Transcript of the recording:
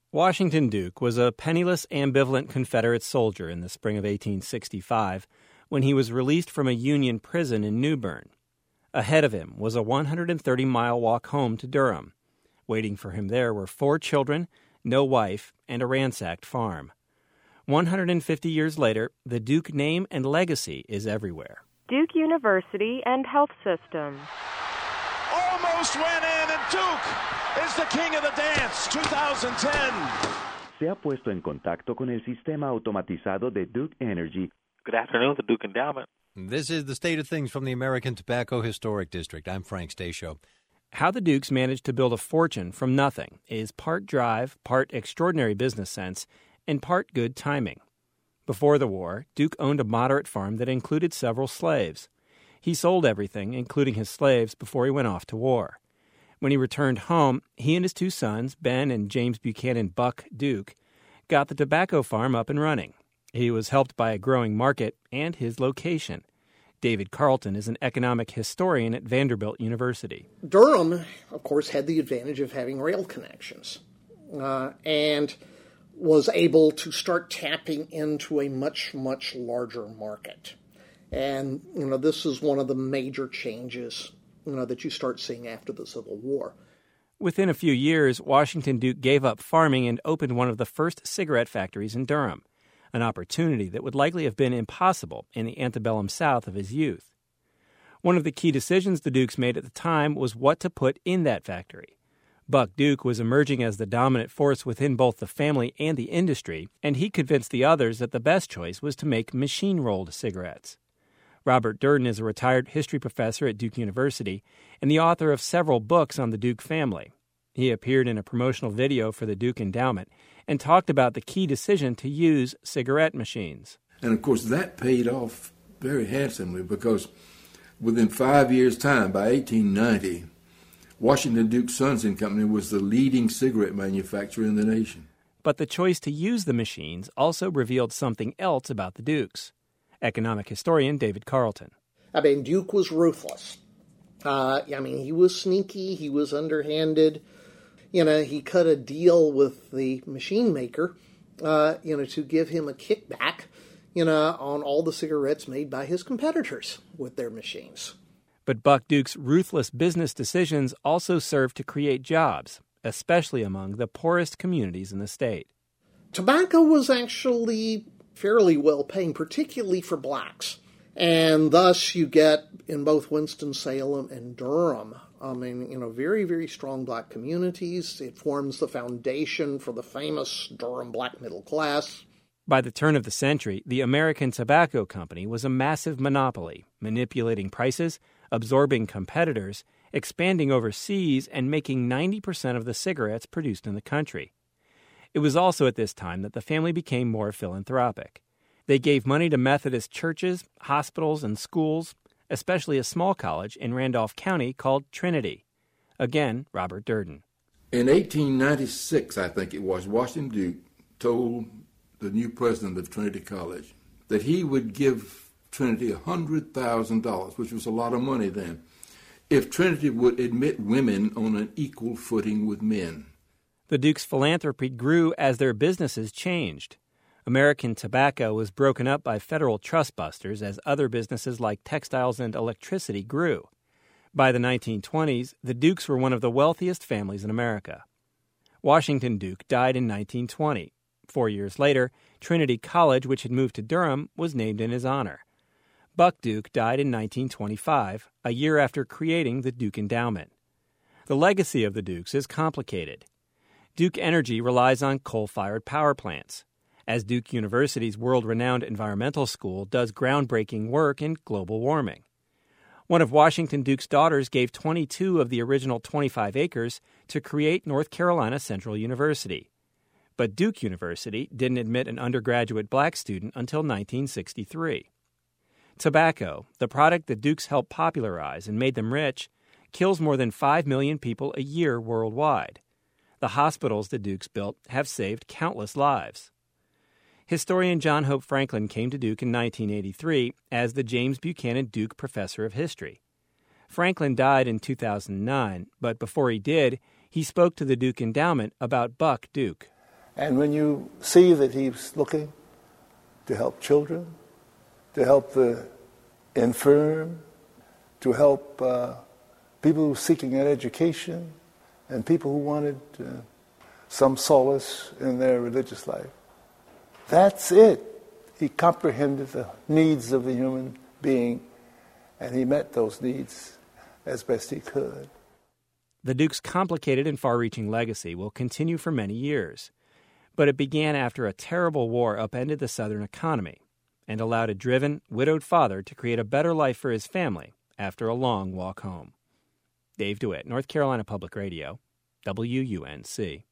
Washington Duke was a penniless, ambivalent Confederate soldier in the spring of 1865 when he was released from a Union prison in New Bern. Ahead of him was a 130-mile walk home to Durham. Waiting for him there were 4 children, no wife, and a ransacked farm. 150 years later, the Duke name and legacy is everywhere. Duke University and Health System. Almost went in, and Duke is the king of the dance, 2010. Se ha puesto en contacto con el sistema automatizado de Duke Energy. Good afternoon, the Duke Endowment. This is the state of things from the American Tobacco Historic District. I'm Frank Stasio. How the Dukes managed to build a fortune from nothing is part drive, part extraordinary business sense, and part good timing. Before the war, Duke owned a moderate farm that included several slaves. He sold everything, including his slaves, before he went off to war. When he returned home, he and his 2 sons, Ben and James Buchanan Buck Duke, got the tobacco farm up and running. He was helped by a growing market and his location. David Carlton is an economic historian at Vanderbilt University. Durham, of course, had the advantage of having rail connections and was able to start tapping into a much, much larger market. And, this is one of the major changes, that you start seeing after the Civil War. Within a few years, Washington Duke gave up farming and opened one of the first cigarette factories in Durham, an opportunity that would likely have been impossible in the antebellum South of his youth. One of the key decisions the Dukes made at the time was what to put in that factory. Buck Duke was emerging as the dominant force within both the family and the industry, and he convinced the others that the best choice was to make machine-rolled cigarettes. Robert Durden is a retired history professor at Duke University and the author of several books on the Duke family. He appeared in a promotional video for the Duke Endowment and talked about the key decision to use cigarette machines. And, of course, that paid off very handsomely because within 5 years' time, by 1890, Washington Duke Sons and Company was the leading cigarette manufacturer in the nation. But the choice to use the machines also revealed something else about the Dukes. Economic historian David Carlton. Duke was ruthless. He was sneaky, he was underhanded. He cut a deal with the machine maker, to give him a kickback, on all the cigarettes made by his competitors with their machines. But Buck Duke's ruthless business decisions also served to create jobs, especially among the poorest communities in the state. Tobacco was actually fairly well paying, particularly for blacks. And thus you get, in both Winston-Salem and Durham, very, very strong black communities. It forms the foundation for the famous Durham black middle class. By the turn of the century, the American Tobacco Company was a massive monopoly, manipulating prices, absorbing competitors, expanding overseas, and making 90% of the cigarettes produced in the country. It was also at this time that the family became more philanthropic. They gave money to Methodist churches, hospitals, and schools, especially a small college in Randolph County called Trinity. Again, Robert Durden. In 1896, I think it was, Washington Duke told the new president of Trinity College that he would give Trinity $100,000, which was a lot of money then, if Trinity would admit women on an equal footing with men. The Dukes' philanthropy grew as their businesses changed. American Tobacco was broken up by federal trust busters as other businesses like textiles and electricity grew. By the 1920s, the Dukes were one of the wealthiest families in America. Washington Duke died in 1920. 4 years later, Trinity College, which had moved to Durham, was named in his honor. Buck Duke died in 1925, a year after creating the Duke Endowment. The legacy of the Dukes is complicated. Duke Energy relies on coal-fired power plants, as Duke University's world-renowned environmental school does groundbreaking work in global warming. One of Washington Duke's daughters gave 22 of the original 25 acres to create North Carolina Central University. But Duke University didn't admit an undergraduate black student until 1963. Tobacco, the product the Dukes helped popularize and made them rich, kills more than 5 million people a year worldwide. The hospitals the Dukes built have saved countless lives. Historian John Hope Franklin came to Duke in 1983 as the James Buchanan Duke Professor of History. Franklin died in 2009, but before he did, he spoke to the Duke Endowment about Buck Duke. And when you see that he's looking to help children, to help the infirm, to help people who are seeking an education, and people who wanted some solace in their religious life. That's it. He comprehended the needs of the human being, and he met those needs as best he could. The Duke's complicated and far-reaching legacy will continue for many years, but it began after a terrible war upended the Southern economy and allowed a driven, widowed father to create a better life for his family after a long walk home. Dave DeWitt, North Carolina Public Radio, WUNC.